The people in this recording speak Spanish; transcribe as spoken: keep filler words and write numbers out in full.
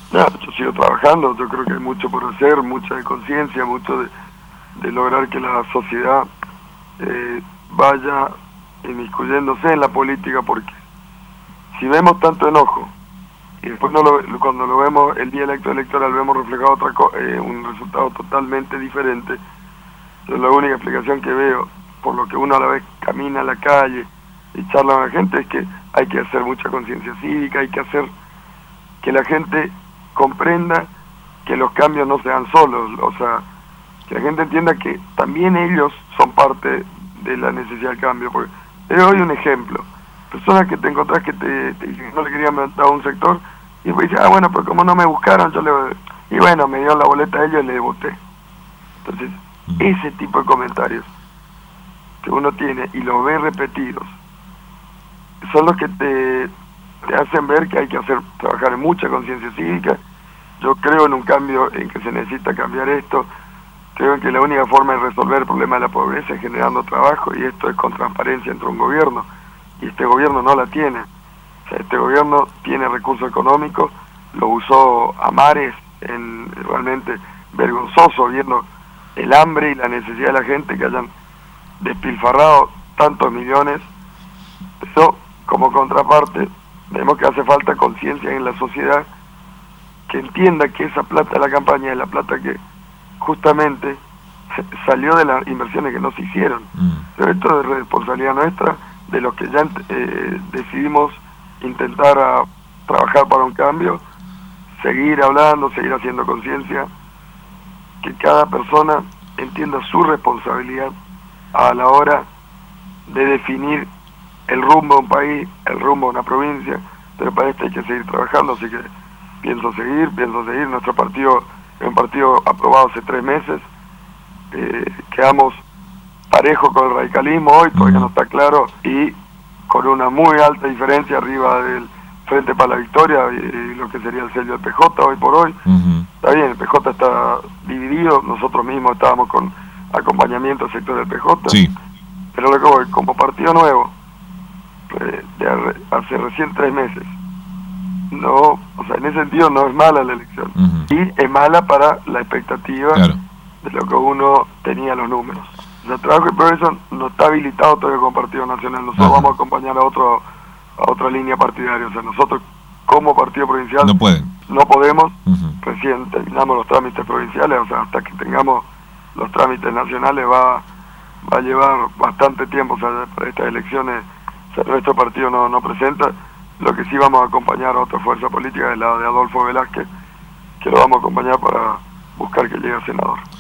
No, yo sigo trabajando, yo creo que hay mucho por hacer, mucha de conciencia, mucho de, de lograr que la sociedad eh, vaya inmiscuyéndose en la política, porque si vemos tanto enojo y después no lo, cuando lo vemos el día electo electoral vemos reflejado otra co eh, un resultado totalmente diferente, yo la única explicación que veo, por lo que uno a la vez camina a la calle y charla con la gente, es que hay que hacer mucha conciencia cívica, hay que hacer que la gente comprenda que los cambios no se dan solos, o sea, que la gente entienda que también ellos son parte de la necesidad del cambio. Porque te doy un ejemplo, personas que te encontrás que te, te dicen que no le querían dar a un sector, y después dicen, ah bueno, pues como no me buscaron, yo le... Y bueno, me dieron la boleta a ellos y le voté. Entonces, ese tipo de comentarios que uno tiene y los ve repetidos, son los que te, te hacen ver que hay que hacer trabajar en mucha conciencia cívica. Yo creo en un cambio, en que se necesita cambiar esto. Creo que la única forma de resolver el problema de la pobreza es generando trabajo, y esto es con transparencia entre un gobierno, y este gobierno no la tiene. O sea, este gobierno tiene recursos económicos, lo usó a mares, en realmente vergonzoso, viendo el hambre y la necesidad de la gente, que hayan despilfarrado tantos millones. Pero como contraparte vemos que hace falta conciencia en la sociedad, que entienda que esa plata de la campaña es la plata que justamente salió de las inversiones que no se hicieron. Mm. Pero esto es responsabilidad nuestra, de los que ya eh, decidimos intentar a trabajar para un cambio, seguir hablando, seguir haciendo conciencia, que cada persona entienda su responsabilidad a la hora de definir el rumbo de un país, el rumbo de una provincia. Pero para esto hay que seguir trabajando, así que pienso seguir, pienso seguir. Nuestro partido es un partido aprobado hace tres meses, eh, quedamos parejo con el radicalismo hoy, todavía no está claro, y con una muy alta diferencia arriba del Frente para la Victoria, y, y lo que sería el sello del P J hoy por hoy. Uh-huh. Está bien, el P J está dividido, nosotros mismos estábamos con acompañamiento al sector del P J, sí. Pero lo que voy, como partido nuevo, eh, de hace recién tres meses, no, o sea, en ese sentido no es mala la elección, uh-huh. Y es mala para la expectativa, claro, de lo que uno tenía los números. El Trabajo y Progreso no está habilitado todavía como partido nacional, nosotros, uh-huh, vamos a acompañar a otro a otra línea partidaria, o sea, nosotros como partido provincial no pueden, no podemos, uh-huh, recién terminamos los trámites provinciales, o sea, hasta que tengamos los trámites nacionales va va a llevar bastante tiempo, o sea, para estas elecciones, o sea, nuestro partido no, no presenta. Lo que sí vamos a acompañar a otra fuerza política, es la de Adolfo Velázquez, que lo vamos a acompañar para buscar que llegue a senador.